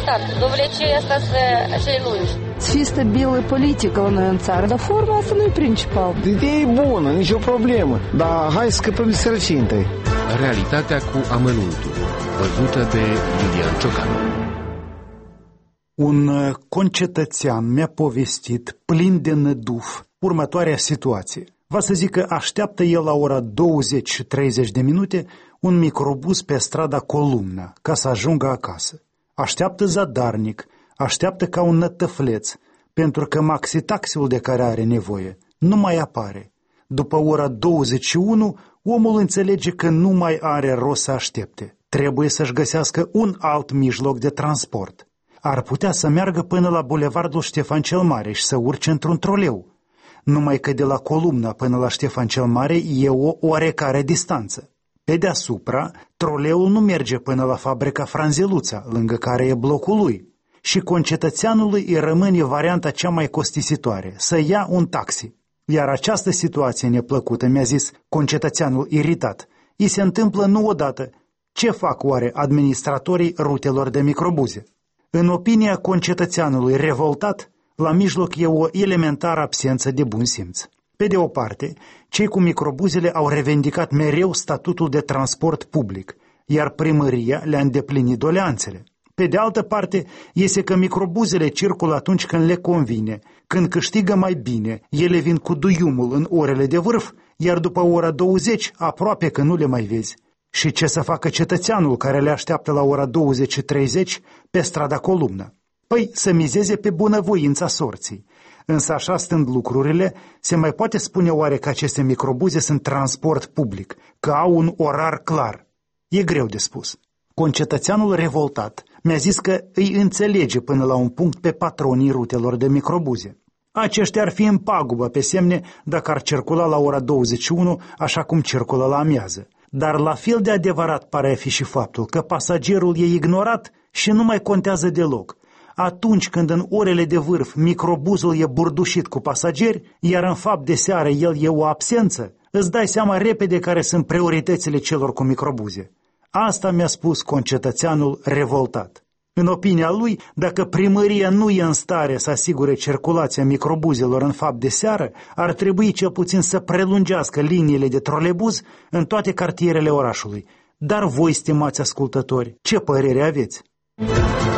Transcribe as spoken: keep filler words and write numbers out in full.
revoltat. Domnule, ce e asta să așa lungi? Să fie stabilă politică la noi în țară, dar forma asta nu e principal. Ideea e bună, nicio problemă, dar hai să scăpăm de sărăcie întâi. Realitatea cu amănuntul, văzută de Iulian Ciocanu. Un concetățean mi-a povestit, plin de năduf, următoarea situație. Va să zic că așteaptă el la ora douăzeci și treizeci de minute un microbuz pe strada Columna ca să ajungă acasă. Așteaptă zadarnic, așteaptă ca un nătăfleț, pentru că maxitaxiul de care are nevoie nu mai apare. După ora douăzeci și unu, omul înțelege că nu mai are rost să aștepte. Trebuie să-și găsească un alt mijloc de transport. Ar putea să meargă până la bulevardul Ștefan cel Mare și să urce într-un troleu. Numai că de la Columna până la Ștefan cel Mare e o oarecare distanță. Pe deasupra, troleul nu merge până la fabrica Franzeluța, lângă care e blocul lui. Și concetățeanului îi rămâne varianta cea mai costisitoare, să ia un taxi. Iar această situație neplăcută, mi-a zis concetățeanul iritat, îi se întâmplă nu odată. Ce fac oare administratorii rutelor de microbuze? În opinia concetățeanului revoltat, la mijloc e o elementară absență de bun simț. Pe de o parte, cei cu microbuzele au revendicat mereu statutul de transport public, iar primăria le-a îndeplinit doleanțele. Pe de altă parte, iese că microbuzele circulă atunci când le convine, când câștigă mai bine, ele vin cu duiumul în orele de vârf, iar după ora douăzeci aproape că nu le mai vezi. Și ce să facă cetățeanul care le așteaptă la ora douăzeci și treizeci pe strada Columna? Păi să mizeze pe bunăvoința sorții. Însă așa stând lucrurile, se mai poate spune oare că aceste microbuze sunt transport public, că au un orar clar? E greu de spus. Concetățeanul revoltat mi-a zis că îi înțelege până la un punct pe patronii rutelor de microbuze. Aceștia ar fi în pagubă pe semne dacă ar circula la ora douăzeci și unu așa cum circulă la amiază. Dar la fel de adevărat pare a fi și faptul că pasagerul e ignorat și nu mai contează deloc. Atunci când în orele de vârf microbuzul e burdușit cu pasageri, iar în fapt de seară el e o absență, îți dai seama repede care sunt prioritățile celor cu microbuze. Asta mi-a spus concetățeanul revoltat. În opinia lui, dacă primăria nu e în stare să asigure circulația microbuzelor în fapt de seară, ar trebui cel puțin să prelungească liniile de trolebuz în toate cartierele orașului. Dar voi, stimați ascultători, ce părere aveți?